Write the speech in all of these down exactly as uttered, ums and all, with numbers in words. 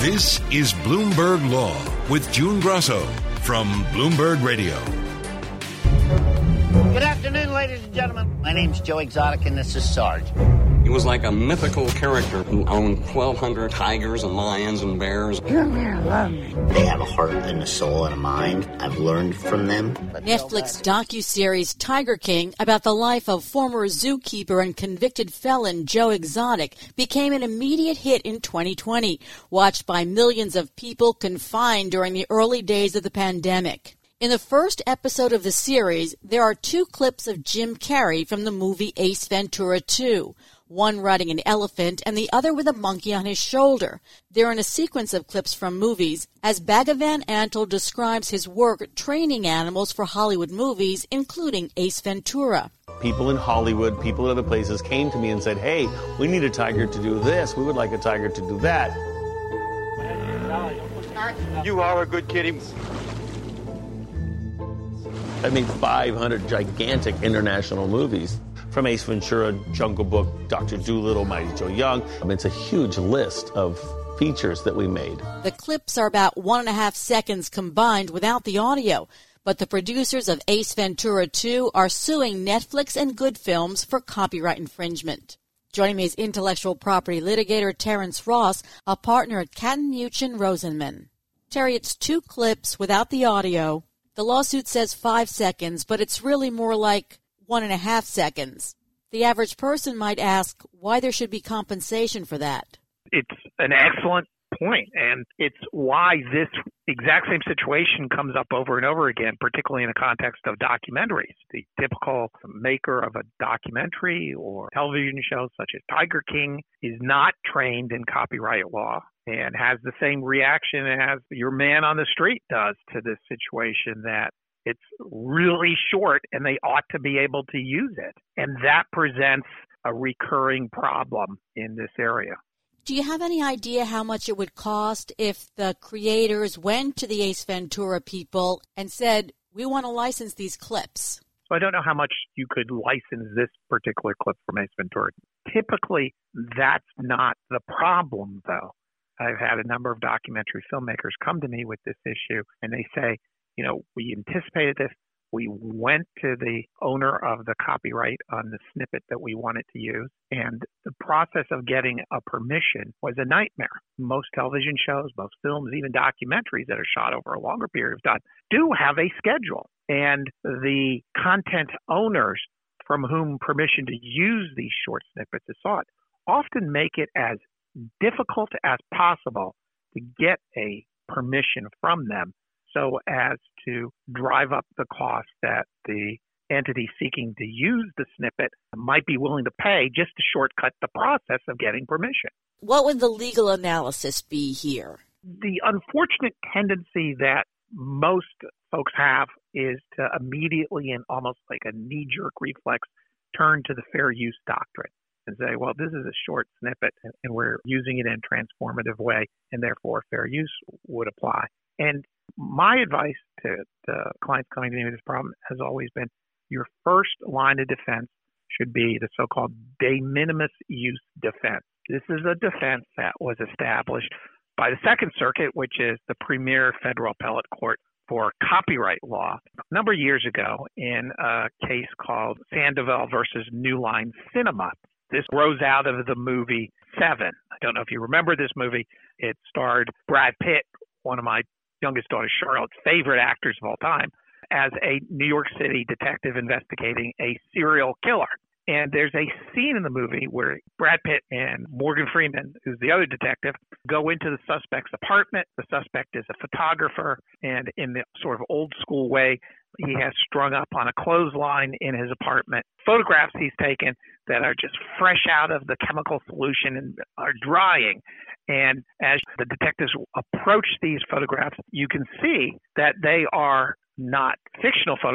This is Bloomberg Law with June Grosso from Bloomberg Radio. Good afternoon, ladies and gentlemen. My name's Joe Exotic, and this is Sarge. He was like a mythical character who owned twelve hundred tigers and lions and bears. Come here, love me. They have a heart and a soul and a mind. I've learned from them. Netflix docuseries Tiger King, about the life of former zookeeper and convicted felon Joe Exotic, became an immediate hit in twenty twenty, watched by millions of people confined during the early days of the pandemic. In the first episode of the series, there are two clips of Jim Carrey from the movie Ace Ventura two, one riding an elephant and the other with a monkey on his shoulder. They're in a sequence of clips from movies, as Bhagavan Antle describes his work training animals for Hollywood movies, including Ace Ventura. People in Hollywood, people in other places came to me and said, hey, we need a tiger to do this. We would like a tiger to do that. You are a good kitty. I made five hundred gigantic international movies, from Ace Ventura, Jungle Book, Doctor Dolittle, Mighty Joe Young. I mean, it's a huge list of features that we made. The clips are about one and a half seconds combined without the audio, but the producers of Ace Ventura two are suing Netflix and Good Films for copyright infringement. Joining me is intellectual property litigator Terrence Ross, a partner at Catton Muchin Rosenman. Terry, it's two clips without the audio. The lawsuit says five seconds, but it's really more like one and a half seconds. The average person might ask why there should be compensation for that. It's an excellent point, and it's why this exact same situation comes up over and over again, particularly in the context of documentaries. The typical maker of a documentary or television show such as Tiger King is not trained in copyright law and has the same reaction as your man on the street does to this situation, that it's really short and they ought to be able to use it. And that presents a recurring problem in this area. Do you have any idea how much it would cost if the creators went to the Ace Ventura people and said, we want to license these clips? So I don't know how much you could license this particular clip from Ace Ventura. Typically, that's not the problem, though. I've had a number of documentary filmmakers come to me with this issue, and they say, you know, we anticipated this. We went to the owner of the copyright on the snippet that we wanted to use, and the process of getting a permission was a nightmare. Most television shows, most films, even documentaries that are shot over a longer period of time do have a schedule. And the content owners from whom permission to use these short snippets is sought often make it as difficult as possible to get a permission from them, so as to drive up the cost that the entity seeking to use the snippet might be willing to pay just to shortcut the process of getting permission. What would the legal analysis be here? The unfortunate tendency that most folks have is to immediately, and almost like a knee-jerk reflex, turn to the fair use doctrine and say, well, this is a short snippet and we're using it in a transformative way, and therefore fair use would apply. And my advice to the clients coming to me with this problem has always been, your first line of defense should be the so-called de minimis use defense. This is a defense that was established by the Second Circuit, which is the premier federal appellate court for copyright law, a number of years ago in a case called Sandoval versus New Line Cinema. This rose out of the movie Seven. I don't know if you remember this movie. It starred Brad Pitt, one of my youngest daughter Charlotte's favorite actors of all time, as a New York City detective investigating a serial killer. And there's a scene in the movie where Brad Pitt and Morgan Freeman, who's the other detective, go into the suspect's apartment. The suspect is a photographer, and in the sort of old school way, he has strung up on a clothesline in his apartment photographs he's taken that are just fresh out of the chemical solution and are drying. And as the detectives approach these photographs, you can see that they are not fictional photographs,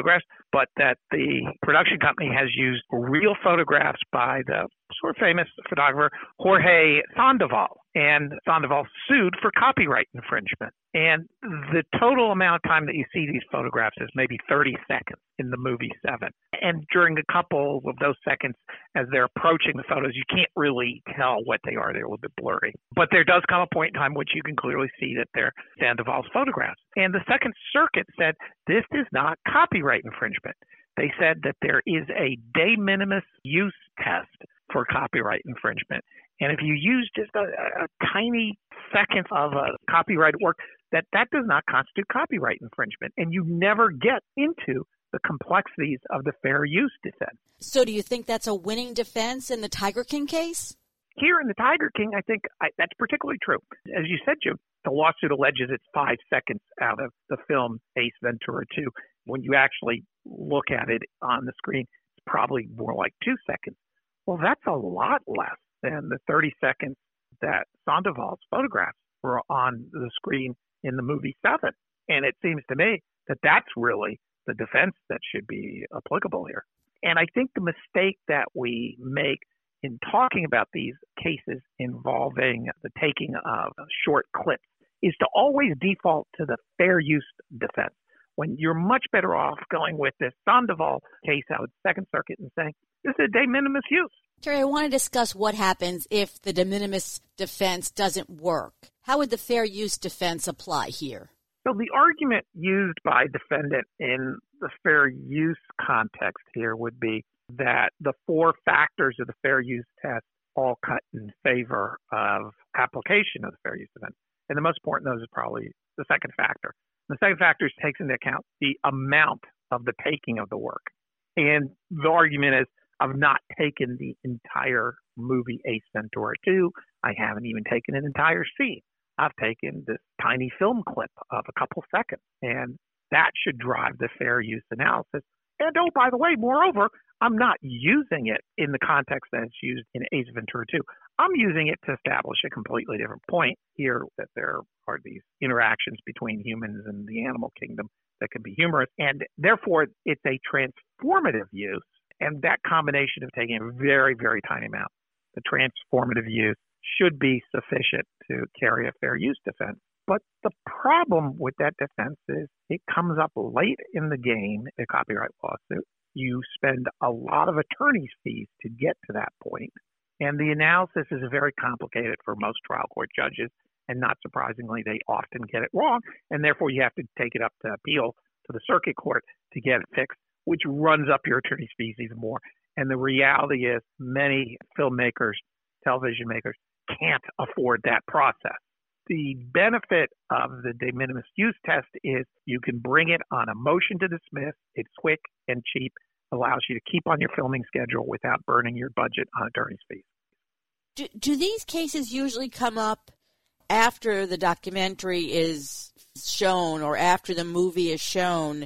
but that the production company has used real photographs by the sort of famous photographer Jorge Sandoval. And Sandoval sued for copyright infringement. And the total amount of time that you see these photographs is maybe thirty seconds in the movie Seven. And during a couple of those seconds, as they're approaching the photos, you can't really tell what they are. They're a little bit blurry. But there does come a point in time which you can clearly see that they're Sandoval's photographs. And the Second Circuit said this is not copyright infringement. They said that there is a de minimis use test for copyright infringement. And if you use just a, a tiny second of a copyrighted work, that that does not constitute copyright infringement. And you never get into the complexities of the fair use defense. So do you think that's a winning defense in the Tiger King case? Here in the Tiger King, I think I, that's particularly true. As you said, Jim, the lawsuit alleges it's five seconds out of the film Ace Ventura two. When you actually look at it on the screen, it's probably more like two seconds. Well, that's a lot less than the thirty seconds that Sandoval's photographs were on the screen in the movie Seven. And it seems to me that that's really the defense that should be applicable here. And I think the mistake that we make in talking about these cases involving the taking of short clips is to always default to the fair use defense, when you're much better off going with this Sandoval case out of the Second Circuit and saying, this is a de minimis use. Terry, I want to discuss what happens if the de minimis defense doesn't work. How would the fair use defense apply here? So the argument used by defendant in the fair use context here would be that the four factors of the fair use test all cut in favor of application of the fair use defense. And the most important of those is probably the second factor. The second factor takes into account the amount of the taking of the work. And the argument is, I've not taken the entire movie Ace Ventura two. I haven't even taken an entire scene. I've taken this tiny film clip of a couple seconds. And that should drive the fair use analysis. And oh, by the way, moreover, I'm not using it in the context that it's used in Ace Ventura two. I'm using it to establish a completely different point here, that there are these interactions between humans and the animal kingdom that can be humorous. And therefore, it's a transformative use. And that combination of taking a very, very tiny amount, the transformative use, should be sufficient to carry a fair use defense. But the problem with that defense is it comes up late in the game, a copyright lawsuit. You spend a lot of attorney's fees to get to that point. And the analysis is very complicated for most trial court judges. And not surprisingly, they often get it wrong. And therefore, you have to take it up to appeal to the circuit court to get it fixed, which runs up your attorney's fees even more. And the reality is many filmmakers, television makers, can't afford that process. The benefit of the de minimis use test is you can bring it on a motion to dismiss. It's quick and cheap, allows you to keep on your filming schedule without burning your budget on attorney's fees. Do, do these cases usually come up after the documentary is shown or after the movie is shown?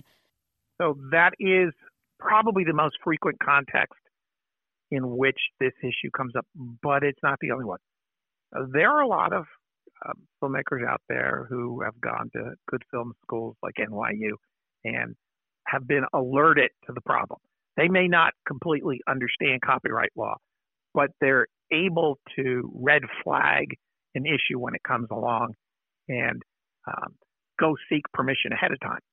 So that is probably the most frequent context in which this issue comes up, but it's not the only one. Uh, there are a lot of uh, filmmakers out there who have gone to good film schools like N Y U and have been alerted to the problem. They may not completely understand copyright law, but they're able to red flag an issue when it comes along and um, go seek permission ahead of time.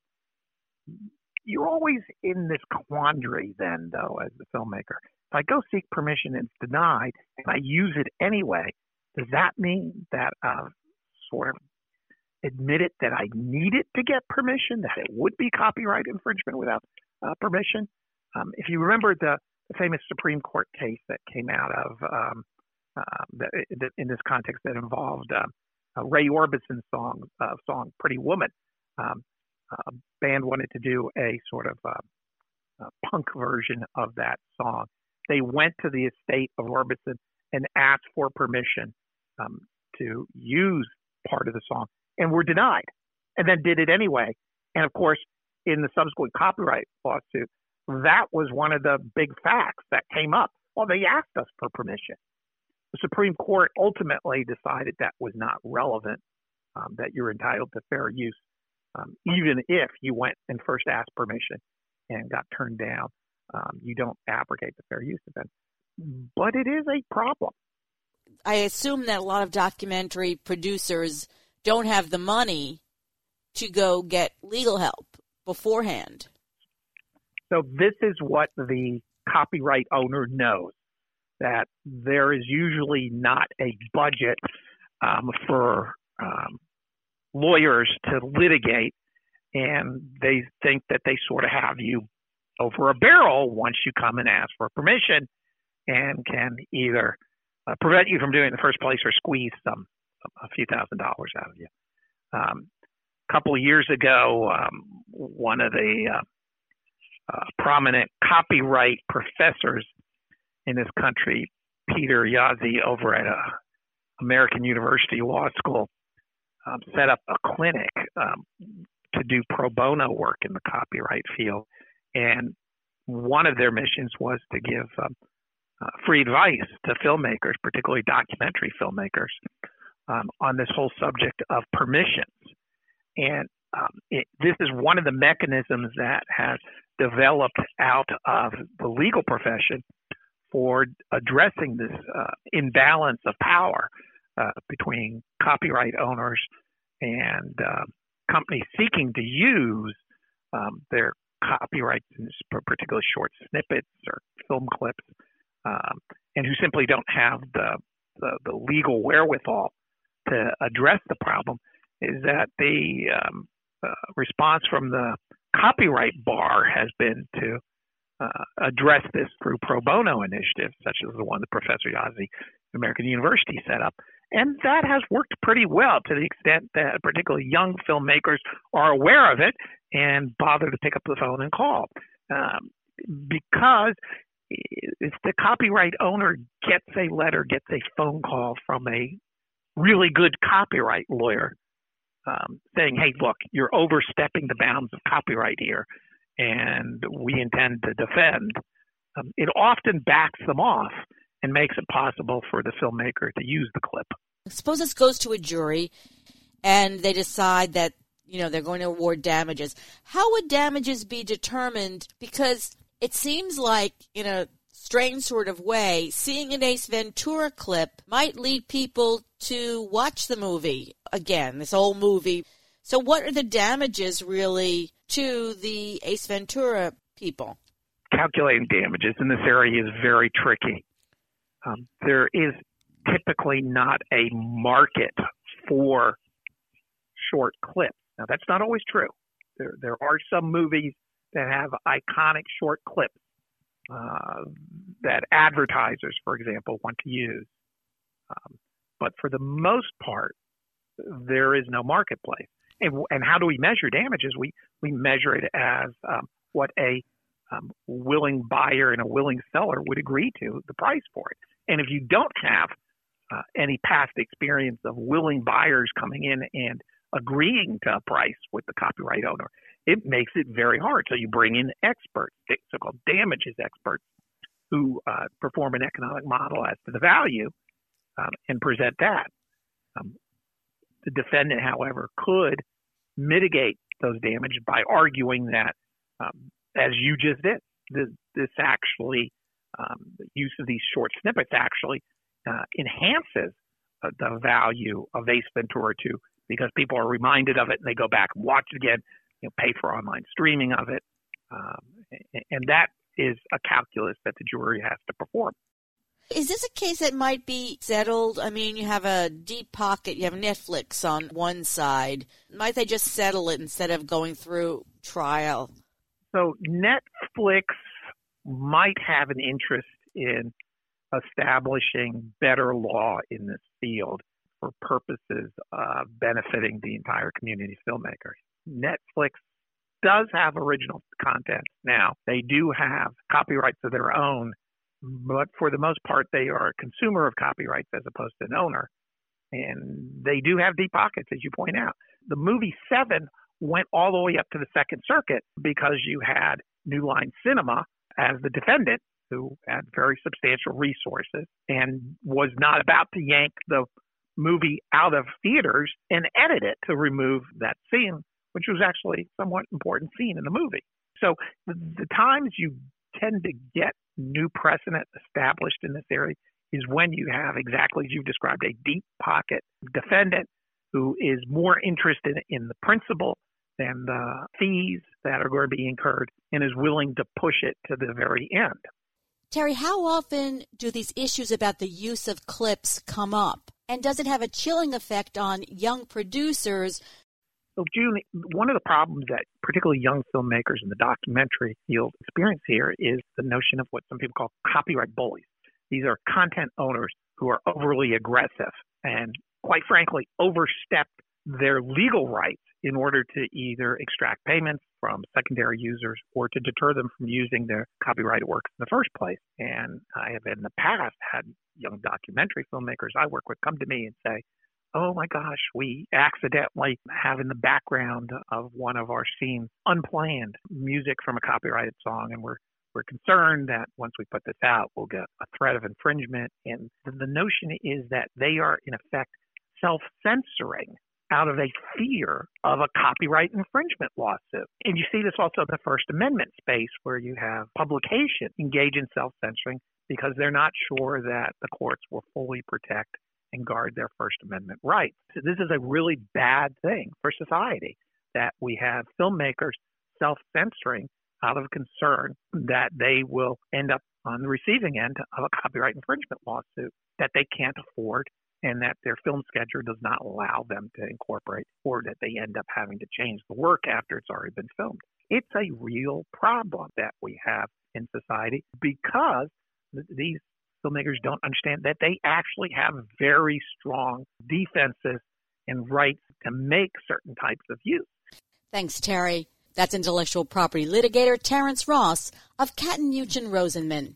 You're always in this quandary then, though, as the filmmaker. If I go seek permission and it's denied, and I use it anyway, does that mean that I've sort of admitted that I needed to get permission, that it would be copyright infringement without uh, permission? Um, if you remember the, the famous Supreme Court case that came out of um, uh, that, that in this context that involved uh, uh, Ray Orbison's song, uh, song "Pretty Woman." Um, a band wanted to do a sort of uh, a punk version of that song. They went to the estate of Orbison and asked for permission um, to use part of the song, and were denied, and then did it anyway. And of course, in the subsequent copyright lawsuit, that was one of the big facts that came up. Well, they asked us for permission. The Supreme Court ultimately decided that was not relevant, um, that you're entitled to fair use, um, even if you went and first asked permission. and got turned down, um, you don't abrogate the fair use event. But it is a problem. I assume that a lot of documentary producers don't have the money to go get legal help beforehand. So this is what the copyright owner knows, that there is usually not a budget um, for um, lawyers to litigate, and they think that they sort of have you over a barrel once you come and ask for permission, and can either uh, prevent you from doing it in the first place or squeeze some a few thousand dollars out of you. Um, a couple of years ago, um, one of the uh, uh, prominent copyright professors in this country, Peter Yazzie, over at uh, American University Law School, um, set up a clinic um, to do pro bono work in the copyright field. And one of their missions was to give um, uh, free advice to filmmakers, particularly documentary filmmakers, um, on this whole subject of permissions. And um, it, this is one of the mechanisms that has developed out of the legal profession for addressing this uh, imbalance of power uh, between copyright owners and uh, companies seeking to use um, their copyrights, particularly short snippets or film clips, um, and who simply don't have the, the, the legal wherewithal to address the problem, is that the um, uh, response from the copyright bar has been to uh, address this through pro bono initiatives, such as the one that Professor Yazzie at American University set up. And that has worked pretty well, to the extent that particularly young filmmakers are aware of it and bother to pick up the phone and call. Um, because if the copyright owner gets a letter, gets a phone call from a really good copyright lawyer um, saying, hey, look, you're overstepping the bounds of copyright here, and we intend to defend, um, it often backs them off and makes it possible for the filmmaker to use the clip. Suppose this goes to a jury and they decide that, you know, they're going to award damages. How would damages be determined? Because it seems like, in a strange sort of way, seeing an Ace Ventura clip might lead people to watch the movie again, this old movie. So what are the damages really to the Ace Ventura people? Calculating damages in this area is very tricky. Um, there is typically not a market for short clips. Now, that's not always true. There, there are some movies that have iconic short clips uh, that advertisers, for example, want to use. Um, but for the most part, there is no marketplace. And, and how do we measure damages? We, we measure it as um, what a um, willing buyer and a willing seller would agree to, the price for it. And if you don't have uh, any past experience of willing buyers coming in and agreeing to a price with the copyright owner, it makes it very hard. So you bring in experts, so-called damages experts, who uh, perform an economic model as to the value um, and present that. Um, the defendant, however, could mitigate those damages by arguing that, um, as you just did, this, this actually, um, the use of these short snippets actually uh, enhances uh, the value of Ace Ventura two, because people are reminded of it and they go back and watch it again, you know, pay for online streaming of it. Um, and that is a calculus that the jury has to perform. Is this a case that might be settled? I mean, you have a deep pocket, you have Netflix on one side. Might they just settle it instead of going through trial? So Netflix might have an interest in establishing better law in this field for purposes of benefiting the entire community of filmmakers. Netflix does have original content now. They do have copyrights of their own, but for the most part, they are a consumer of copyrights as opposed to an owner. And they do have deep pockets, as you point out. The movie Seven went all the way up to the Second Circuit because you had New Line Cinema as the defendant, who had very substantial resources and was not about to yank the movie out of theaters and edit it to remove that scene, which was actually a somewhat important scene in the movie. So the, the times you tend to get new precedent established in this area is when you have, exactly as you've described, a deep pocket defendant who is more interested in the principle than the fees that are going to be incurred and is willing to push it to the very end. Terry, how often do these issues about the use of clips come up? And does it have a chilling effect on young producers? So, June, one of the problems that particularly young filmmakers in the documentary field experience here is the notion of what some people call copyright bullies. These are content owners who are overly aggressive and, quite frankly, overstep their legal rights in order to either extract payments from secondary users or to deter them from using their copyrighted works in the first place. And I have in the past had young documentary filmmakers I work with come to me and say, oh my gosh, we accidentally have in the background of one of our scenes unplanned music from a copyrighted song, and we're we're concerned that once we put this out, we'll get a threat of infringement. And the notion is that they are, in effect, self-censoring out of a fear of a copyright infringement lawsuit. And you see this also in the First Amendment space, where you have publication engage in self-censoring because they're not sure that the courts will fully protect and guard their First Amendment rights. So this is a really bad thing for society, that we have filmmakers self-censoring out of concern that they will end up on the receiving end of a copyright infringement lawsuit that they can't afford and that their film schedule does not allow them to incorporate, or that they end up having to change the work after it's already been filmed. It's a real problem that we have in society because th- these filmmakers don't understand that they actually have very strong defenses and rights to make certain types of use. Thanks, Terry. That's intellectual property litigator Terrence Ross of Katten-Muchin Rosenman.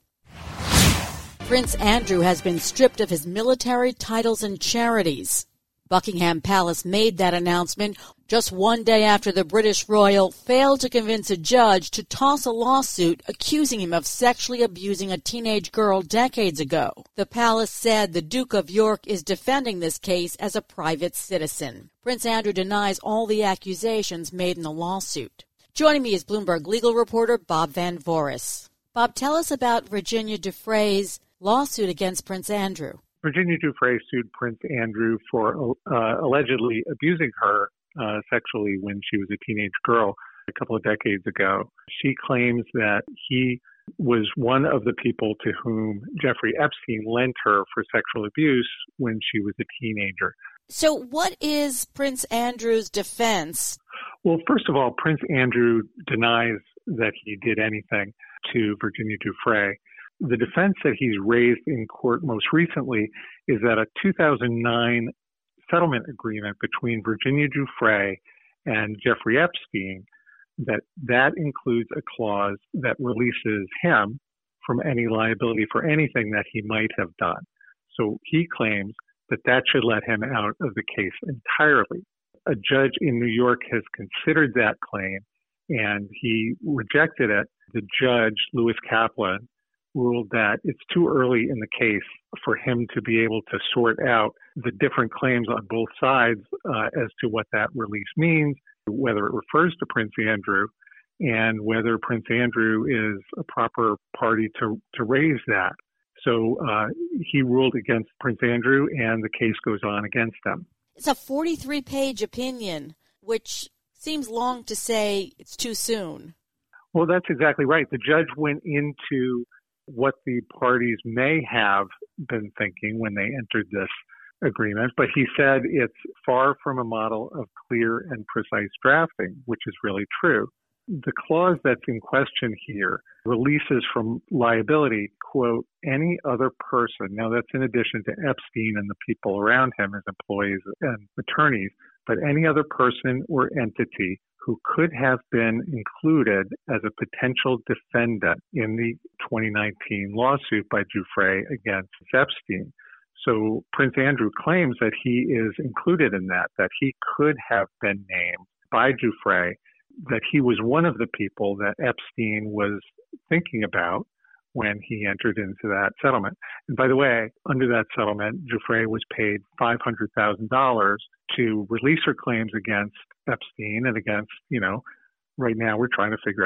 Prince Andrew has been stripped of his military titles and charities. Buckingham Palace made that announcement just one day after the British royal failed to convince a judge to toss a lawsuit accusing him of sexually abusing a teenage girl decades ago. The palace said the Duke of York is defending this case as a private citizen. Prince Andrew denies all the accusations made in the lawsuit. Joining me is Bloomberg legal reporter Bob Van Voris. Bob, tell us about Virginia Giuffre's lawsuit against Prince Andrew. Virginia Giuffre sued Prince Andrew for uh, allegedly abusing her uh, sexually when she was a teenage girl a couple of decades ago. She claims that he was one of the people to whom Jeffrey Epstein lent her for sexual abuse when she was a teenager. So what is Prince Andrew's defense? Well, first of all, Prince Andrew denies that he did anything to Virginia Giuffre. The defense that he's raised in court most recently is that a two thousand nine settlement agreement between Virginia Giuffre and Jeffrey Epstein, that that includes a clause that releases him from any liability for anything that he might have done. So he claims that that should let him out of the case entirely. A judge in New York has considered that claim, and he rejected it. The judge, Lewis Kaplan, ruled that it's too early in the case for him to be able to sort out the different claims on both sides uh, as to what that release means, whether it refers to Prince Andrew, and whether Prince Andrew is a proper party to, to raise that. So uh, he ruled against Prince Andrew, and the case goes on against him. It's a forty-three page opinion, which seems long to say it's too soon. Well, that's exactly right. The judge went into what the parties may have been thinking when they entered this agreement, but he said it's far from a model of clear and precise drafting, which is really true. The clause that's in question here releases from liability, quote, any other person. Now, that's in addition to Epstein and the people around him as employees and attorneys, but any other person or entity who could have been included as a potential defendant in the twenty nineteen lawsuit by Giuffre against Epstein. So Prince Andrew claims that he is included in that, that he could have been named by Giuffre, that he was one of the people that Epstein was thinking about when he entered into that settlement. And by the way, under that settlement, Giuffre was paid five hundred thousand dollars to release her claims against Epstein and against, you know, right now we're trying to figure out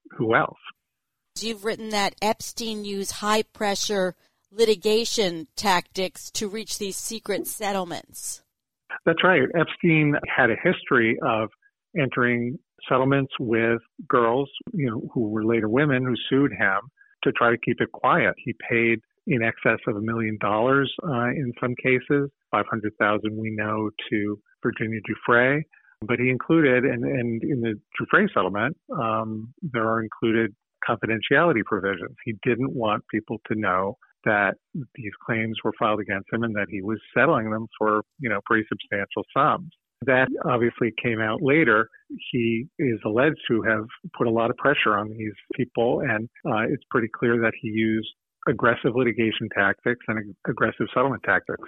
who else? You've written that Epstein used high-pressure litigation tactics to reach these secret settlements. That's right. Epstein had a history of entering settlements with girls, you know, who were later women who sued him to try to keep it quiet. He paid in excess of a million dollars uh, in some cases, five hundred thousand we know to Virginia Giuffre. But he included, and, and in the Giuffre settlement, um, there are included confidentiality provisions. He didn't want people to know that these claims were filed against him and that he was settling them for, you know, pretty substantial sums. That obviously came out later. He is alleged to have put a lot of pressure on these people, and uh, it's pretty clear that he used aggressive litigation tactics and ag- aggressive settlement tactics.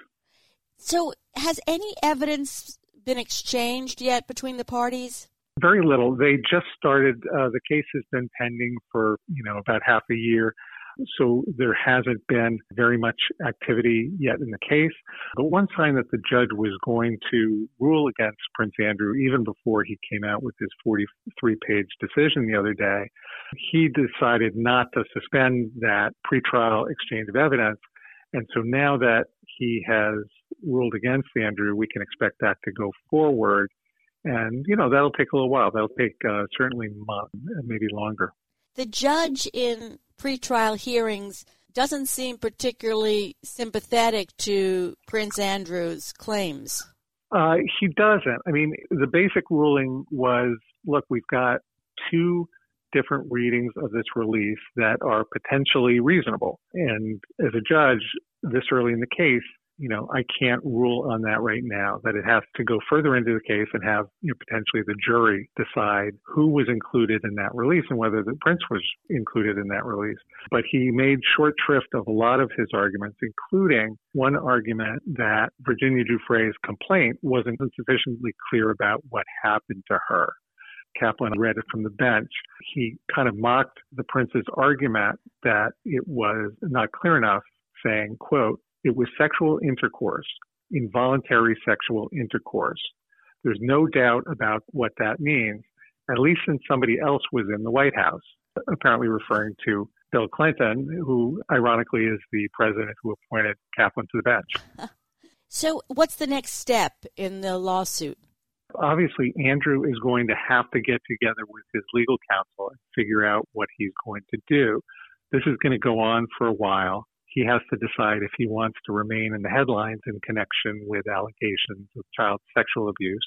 So has any evidence been exchanged yet between the parties? Very little. They just started, uh, the case has been pending for, you know, about half a year. So there hasn't been very much activity yet in the case. But one sign that the judge was going to rule against Prince Andrew, even before he came out with his forty-three page decision the other day, he decided not to suspend that pretrial exchange of evidence. And so now that he has ruled against Andrew, we can expect that to go forward. And, you know, that'll take a little while. That'll take uh, certainly months, maybe longer. The judge in pretrial hearings doesn't seem particularly sympathetic to Prince Andrew's claims. Uh, he doesn't. I mean, the basic ruling was, look, we've got two different readings of this release that are potentially reasonable. And as a judge, this early in the case, you know, I can't rule on that right now, that it has to go further into the case and have, you know, potentially the jury decide who was included in that release and whether the prince was included in that release. But he made short shrift of a lot of his arguments, including one argument that Virginia Giuffre's complaint wasn't sufficiently clear about what happened to her. Kaplan read it from the bench. He kind of mocked the prince's argument that it was not clear enough, saying, quote, "It was sexual intercourse, involuntary sexual intercourse. There's no doubt about what that means, at least since somebody else was in the White House," apparently referring to Bill Clinton, who ironically is the president who appointed Kaplan to the bench. So what's the next step in the lawsuit? Obviously, Andrew is going to have to get together with his legal counsel and figure out what he's going to do. This is going to go on for a while. He has to decide if he wants to remain in the headlines in connection with allegations of child sexual abuse.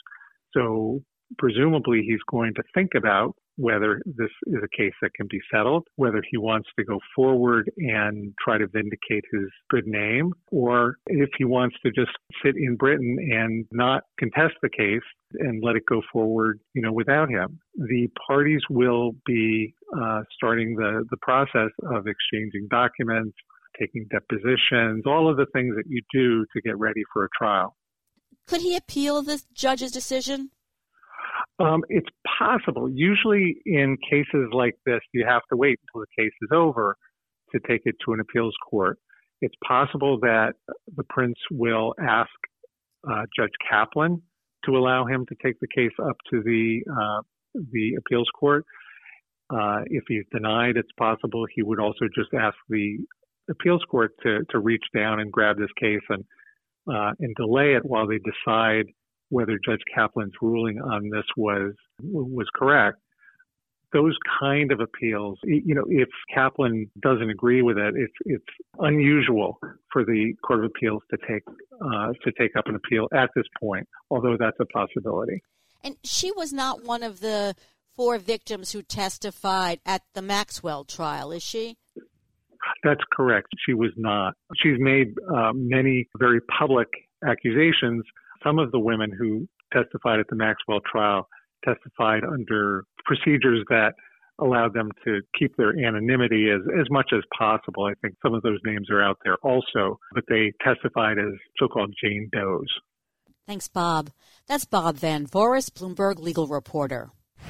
So presumably he's going to think about whether this is a case that can be settled, whether he wants to go forward and try to vindicate his good name, or if he wants to just sit in Britain and not contest the case and let it go forward, you know, without him. The parties will be uh, starting the, the process of exchanging documents, taking depositions, all of the things that you do to get ready for a trial. Could he appeal the judge's decision? Um, it's possible. Usually in cases like this, you have to wait until the case is over to take it to an appeals court. It's possible that the prince will ask uh, Judge Kaplan to allow him to take the case up to the uh, the appeals court. Uh, if he's denied, it's possible he would also just ask the appeals court to, to reach down and grab this case and uh, and delay it while they decide whether Judge Kaplan's ruling on this was was correct. Those kind of appeals, you know, if Kaplan doesn't agree with it, it's it's unusual for the Court of Appeals to take uh, to take up an appeal at this point, although that's a possibility. And she was not one of the four victims who testified at the Maxwell trial, is she? That's correct. She was not. She's made uh, many very public accusations. Some of the women who testified at the Maxwell trial testified under procedures that allowed them to keep their anonymity as, as much as possible. I think some of those names are out there also, but they testified as so-called Jane Does. Thanks, Bob. That's Bob Van Voris, Bloomberg legal reporter.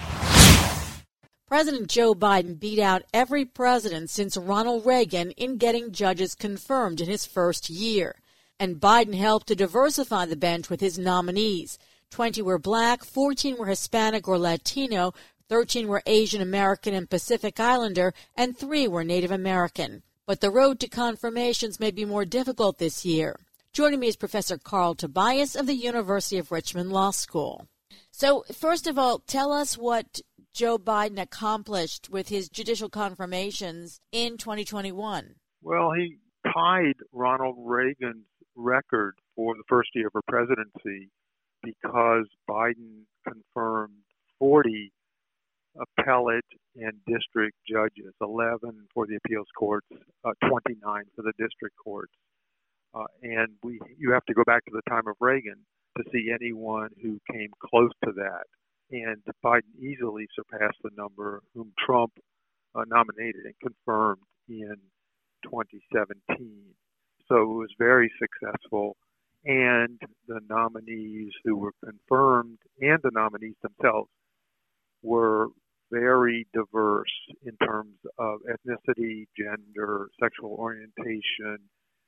President Joe Biden beat out every president since Ronald Reagan in getting judges confirmed in his first year. And Biden helped to diversify the bench with his nominees. twenty were black, fourteen were Hispanic or Latino, thirteen were Asian American and Pacific Islander, and three were Native American. But the road to confirmations may be more difficult this year. Joining me is Professor Carl Tobias of the University of Richmond Law School. So, first of all, tell us what Joe Biden accomplished with his judicial confirmations in twenty twenty-one. Well, he tied Ronald Reagan's record for the first year of her presidency because Biden confirmed forty appellate and district judges, eleven for the appeals courts, uh, twenty-nine for the district courts. Uh, and we, you have to go back to the time of Reagan to see anyone who came close to that. And Biden easily surpassed the number whom Trump uh, nominated and confirmed in twenty seventeen. So it was very successful. And the nominees who were confirmed and the nominees themselves were very diverse in terms of ethnicity, gender, sexual orientation,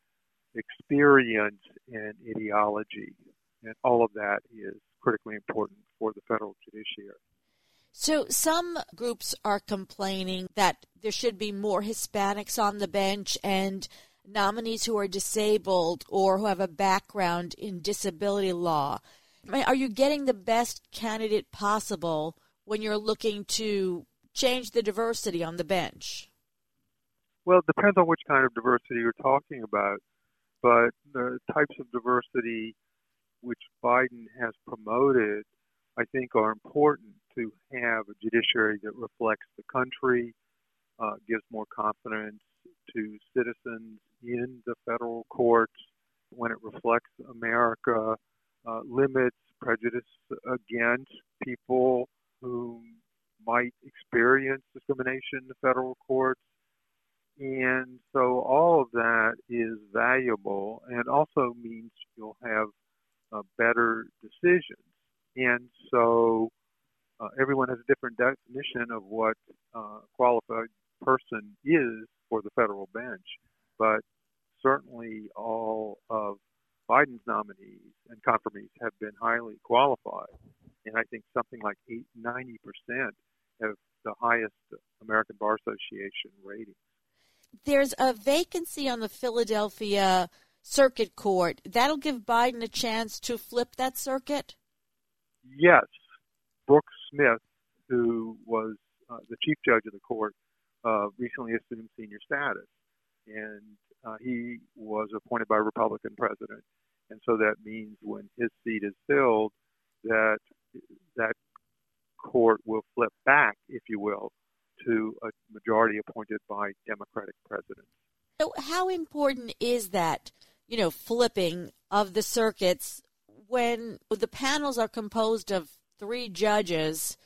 experience, and ideology. And all of that is critically important for the federal judiciary. So some groups are complaining that there should be more Hispanics on the bench and nominees who are disabled or who have a background in disability law. I mean, are you getting the best candidate possible when you're looking to change the diversity on the bench? Well, it depends on which kind of diversity you're talking about. But the types of diversity which Biden has promoted, I think, are important to have a judiciary that reflects the country, uh, gives more confidence to citizens in the federal courts when it reflects America, uh, limits prejudice against people who might experience discrimination in the federal courts. And so all of that is valuable and also means you'll have uh, better decisions. And so uh, everyone has a different definition of what a uh, qualified person is for the federal bench. But certainly all of Biden's nominees and confirmees have been highly qualified. And I think something like eight, ninety percent have the highest American Bar Association rating. There's a vacancy on the Philadelphia Circuit Court. That'll give Biden a chance to flip that circuit? Yes. Brooks Smith, who was uh, the chief judge of the court, uh, recently assumed senior status. And uh, he was appointed by a Republican president. And so that means when his seat is filled, that that court will flip back, if you will, to a majority appointed by Democratic presidents. So how important is that, you know, flipping of the circuits when the panels are composed of three judges,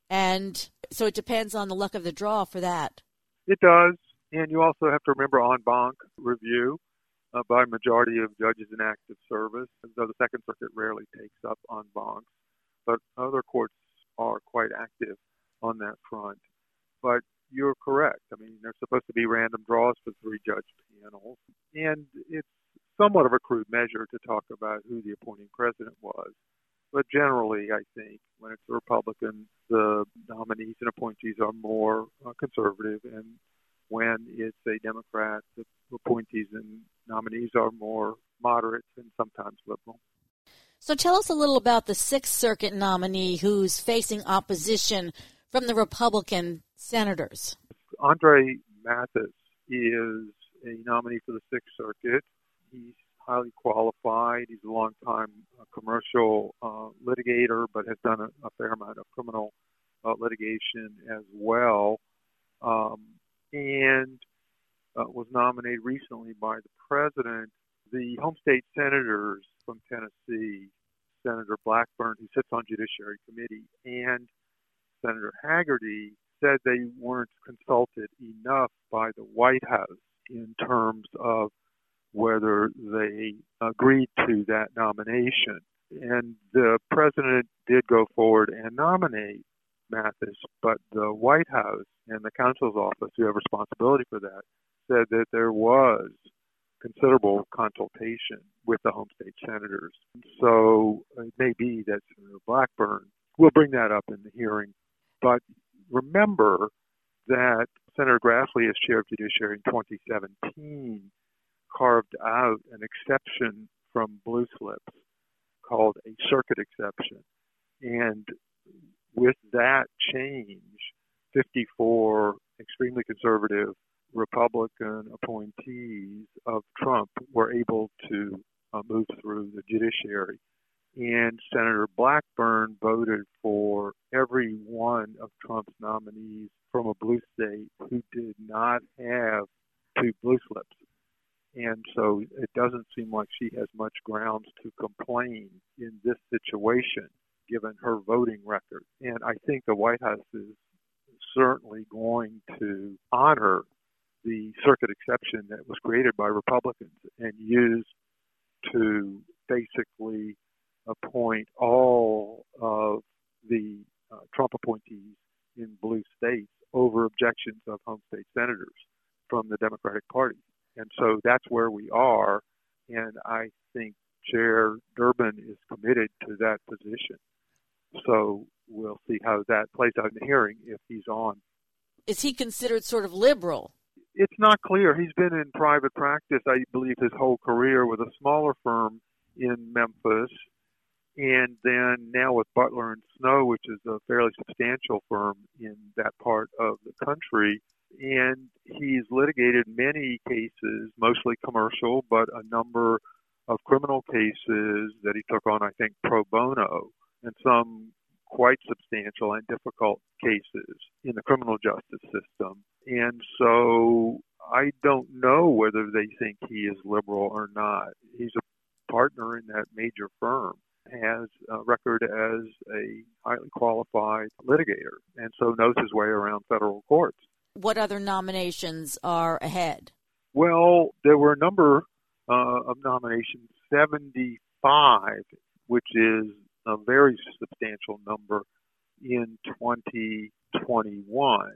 and so it depends on the luck of the draw for that? It does, and you also have to remember en banc review uh, by a majority of judges in active service, though the Second Circuit rarely takes up en banc, but other courts are quite active on that front. But you're correct. I mean, there's supposed to be random draws for three-judge panels, and it's somewhat of a crude measure to talk about who the appointing president was. But generally, I think when it's a Republican, the nominees and appointees are more uh, conservative, and when it's a Democrat, the appointees and nominees are more moderate and sometimes liberal. So tell us a little about the Sixth Circuit nominee who's facing opposition from the Republican senators. Andre Mathis is a nominee for the Sixth Circuit. He's highly qualified. He's a long-time uh, commercial uh, litigator, but has done a, a fair amount of criminal uh, litigation as well, um, and uh, was nominated recently by the president. The home state senators from Tennessee, Senator Blackburn, who sits on Judiciary Committee, and Senator Hagerty, said they weren't consulted enough by the White House in terms of whether they agreed to that nomination. And the president did go forward and nominate Mathis, but the White House and the counsel's office, who have responsibility for that, said that there was considerable consultation with the home state senators. So it may be that Senator Blackburn will bring that up in the hearing, but remember that Senator Grassley, as chair of Judiciary in twenty seventeen, carved out an exception from blue slips called a circuit exception. And with that change, fifty-four extremely conservative Republican appointees of Trump were able to uh, move through the judiciary. And Senator Blackburn voted for every one of Trump's nominees from a blue state who did not have two blue slips. And so it doesn't seem like she has much grounds to complain in this situation, given her voting record. And I think the White House is certainly going to honor the circuit exception that was created by Republicans and use to basically appoint all of the uh, Trump appointees in blue states over objections of home state senators from the Democratic Party. And so that's where we are, and I think Chair Durbin is committed to that position. So we'll see how that plays out in the hearing if he's on. Is he considered sort of liberal? It's not clear. He's been in private practice, I believe, his whole career with a smaller firm in Memphis, and then now with Butler and Snow, which is a fairly substantial firm in that part of the country. And he's litigated many cases, mostly commercial, but a number of criminal cases that he took on, I think, pro bono, and some quite substantial and difficult cases in the criminal justice system. And so I don't know whether they think he is liberal or not. He's a partner in that major firm, has a record as a highly qualified litigator, and so knows his way around federal courts. What other nominations are ahead? Well, there were a number uh, of nominations, seventy-five, which is a very substantial number in twenty twenty-one.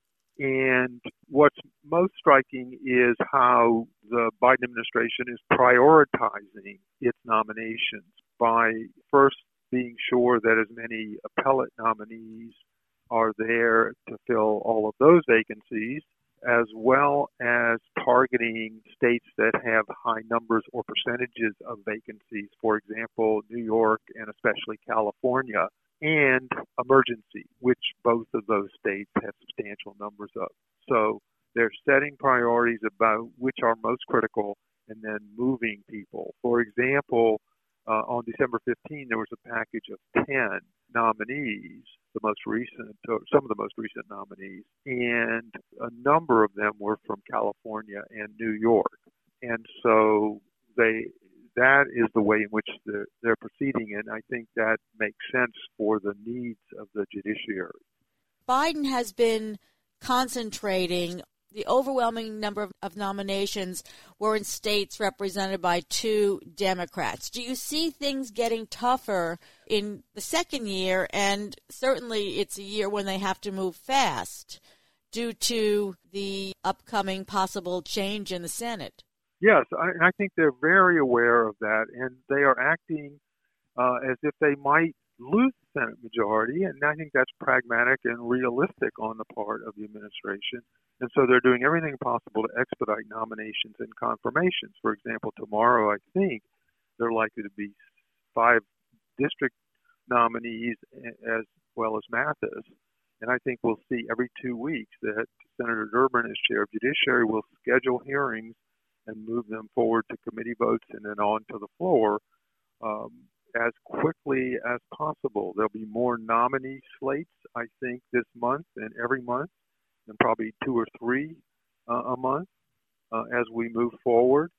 And what's most striking is how the Biden administration is prioritizing its nominations by first being sure that as many appellate nominees are there to fill all of those vacancies, as well as targeting states that have high numbers or percentages of vacancies, for example, New York and especially California, and emergency, which both of those states have substantial numbers of. So they're setting priorities about which are most critical and then moving people. For example, uh, on December fifteenth, there was a package of ten nominees, the most recent, or some of the most recent nominees, and a number of them were from California and New York. And so they that is the way in which they're, they're proceeding, and I think that makes sense for the needs of the judiciary. Biden has been concentrating. The overwhelming number of, of nominations were in states represented by two Democrats. Do you see things getting tougher in the second year? And certainly it's a year when they have to move fast due to the upcoming possible change in the Senate. Yes, I, I think they're very aware of that, and they are acting uh, as if they might lose the Senate majority, and I think that's pragmatic and realistic on the part of the administration. And so they're doing everything possible to expedite nominations and confirmations. For example, tomorrow, I think, there are likely to be five district nominees as well as Mathis. And I think we'll see every two weeks that Senator Durbin, as chair of Judiciary, will schedule hearings and move them forward to committee votes and then on to the floor um, as quickly as possible. There'll be more nominee slates, I think, this month and every month, and probably two or three uh, a month uh, as we move forward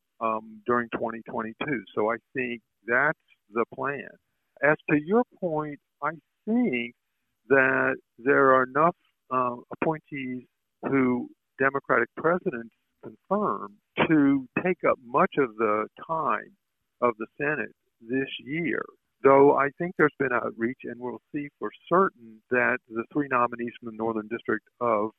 um, during twenty twenty-two. So I think that's the plan. As to your point, I think that there are enough uh, appointees who Democratic presidents confirmed to take up much of the time of the Senate this year. Though I think there's been outreach, and we'll see for certain that the three nominees from the Northern District of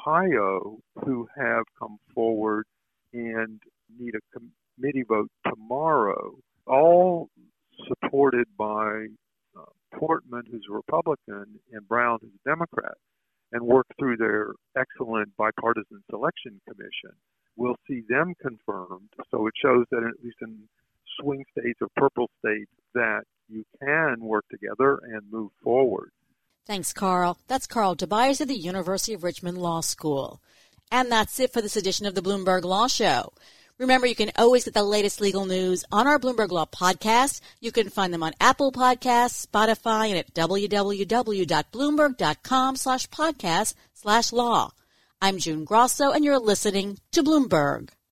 Ohio who have come forward and need a committee vote tomorrow, all supported by uh, Portman, who's a Republican, and Brown, who's a Democrat. and work through their excellent bipartisan selection commission, we'll see them confirmed. So it shows that at least in swing states or purple states that you can work together and move forward. Thanks, Carl. That's Carl Tobias of the University of Richmond Law School. And that's it for this edition of the Bloomberg Law Show. Remember, you can always get the latest legal news on our Bloomberg Law podcast. You can find them on Apple Podcasts, Spotify, and at www.bloomberg.com slash podcast slash law. I'm June Grosso, and you're listening to Bloomberg.